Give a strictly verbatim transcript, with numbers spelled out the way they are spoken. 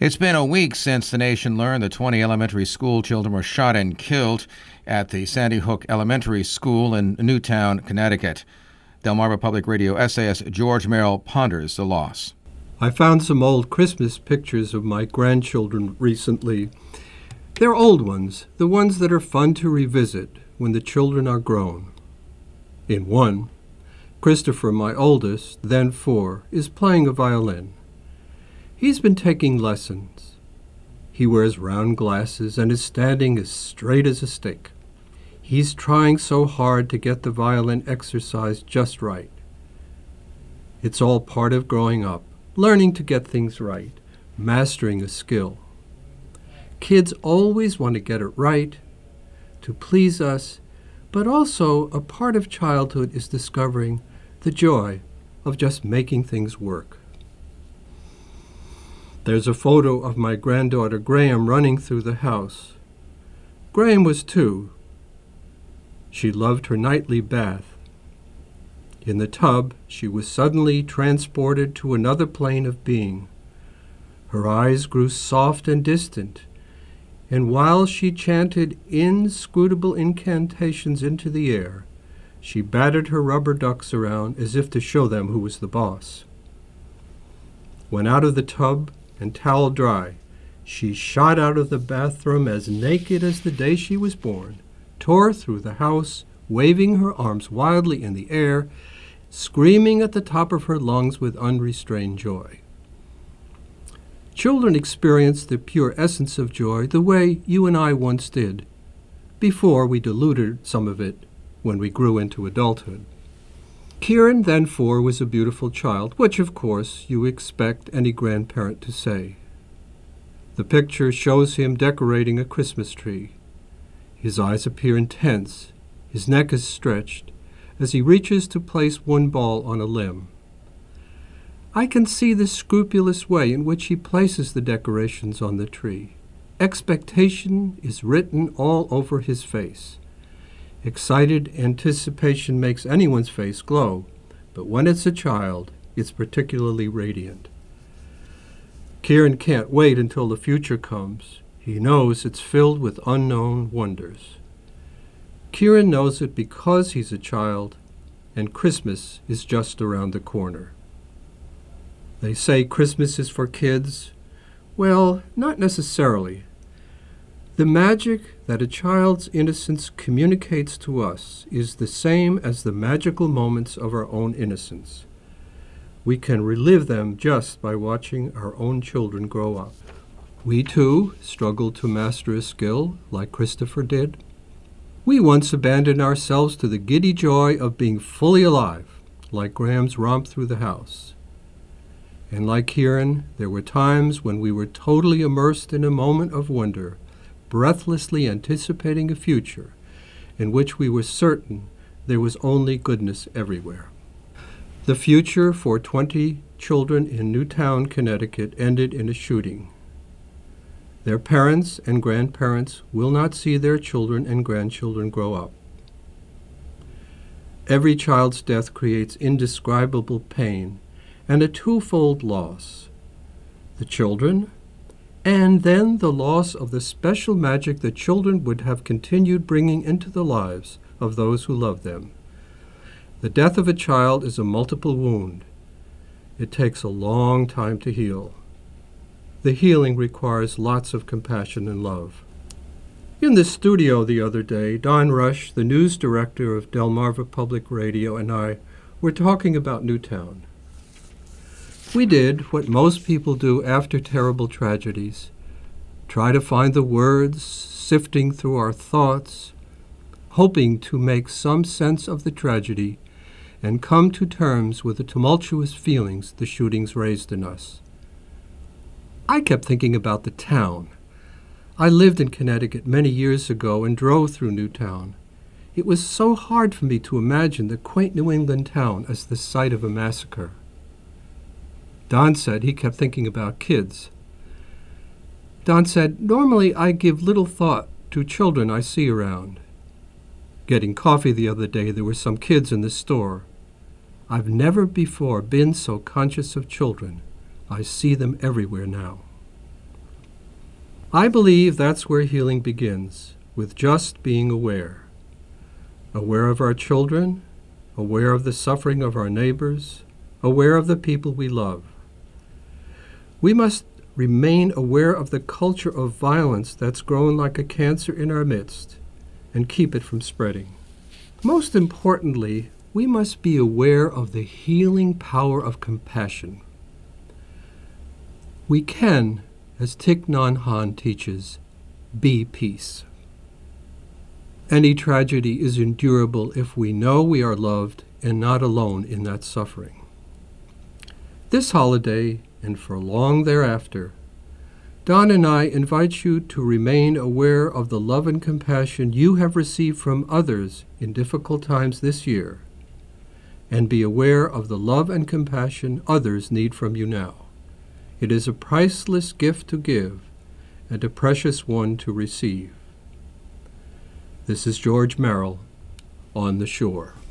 It's been a week since the nation learned that twenty elementary school children were shot and killed at the Sandy Hook Elementary School in Newtown, Connecticut. Delmarva Public Radio essayist George Merrill ponders the loss. I found some old Christmas pictures of my grandchildren recently. They're old ones, the ones that are fun to revisit when the children are grown. In one, Christopher, my oldest, then four, is playing a violin. He's been taking lessons. He wears round glasses and is standing as straight as a stake. He's trying so hard to get the violin exercise just right. It's all part of growing up, learning to get things right, mastering a skill. Kids always want to get it right, to please us, but also a part of childhood is discovering the joy of just making things work. There's a photo of my granddaughter Graham running through the house. Graham was two. She loved her nightly bath. In the tub, she was suddenly transported to another plane of being. Her eyes grew soft and distant, and while she chanted inscrutable incantations into the air, she battered her rubber ducks around as if to show them who was the boss. When out of the tub and towel dry, she shot out of the bathroom as naked as the day she was born, tore through the house, waving her arms wildly in the air, screaming at the top of her lungs with unrestrained joy. Children experience the pure essence of joy the way you and I once did, before we diluted some of it when we grew into adulthood. Kieran, then four, was a beautiful child, which, of course, you expect any grandparent to say. The picture shows him decorating a Christmas tree. His eyes appear intense. His neck is stretched as he reaches to place one ball on a limb. I can see the scrupulous way in which he places the decorations on the tree. Expectation is written all over his face. Excited anticipation makes anyone's face glow, but when it's a child, it's particularly radiant. Kieran can't wait until the future comes. He knows it's filled with unknown wonders. Kieran knows it because he's a child, and Christmas is just around the corner. They say Christmas is for kids. Well, not necessarily. The magic that a child's innocence communicates to us is the same as the magical moments of our own innocence. We can relive them just by watching our own children grow up. We, too, struggle to master a skill like Christopher did. We once abandoned ourselves to the giddy joy of being fully alive, like Graham's romp through the house. And like Kieran, there were times when we were totally immersed in a moment of wonder, breathlessly anticipating a future in which we were certain there was only goodness everywhere. The future for twenty children in Newtown, Connecticut ended in a shooting. Their parents and grandparents will not see their children and grandchildren grow up. Every child's death creates indescribable pain and a twofold loss: the children, and then the loss of the special magic that children would have continued bringing into the lives of those who love them. The death of a child is a multiple wound. It takes a long time to heal. The healing requires lots of compassion and love. In the studio the other day, Don Rush, the news director of Delmarva Public Radio, and I were talking about Newtown. We did what most people do after terrible tragedies: try to find the words, sifting through our thoughts, hoping to make some sense of the tragedy and come to terms with the tumultuous feelings the shootings raised in us. I kept thinking about the town. I lived in Connecticut many years ago and drove through Newtown. It was so hard for me to imagine the quaint New England town as the site of a massacre. Don said he kept thinking about kids. Don said, "Normally I give little thought to children I see around. Getting coffee the other day, there were some kids in the store. I've never before been so conscious of children. I see them everywhere now." I believe that's where healing begins, with just being aware. Aware of our children, aware of the suffering of our neighbors, aware of the people we love. We must remain aware of the culture of violence that's grown like a cancer in our midst and keep it from spreading. Most importantly, we must be aware of the healing power of compassion. We can, as Thich Nhat Hanh teaches, be peace. Any tragedy is endurable if we know we are loved and not alone in that suffering. This holiday, and for long thereafter, Don and I invite you to remain aware of the love and compassion you have received from others in difficult times this year, and be aware of the love and compassion others need from you now. It is a priceless gift to give and a precious one to receive. This is George Merrill, On the Shore.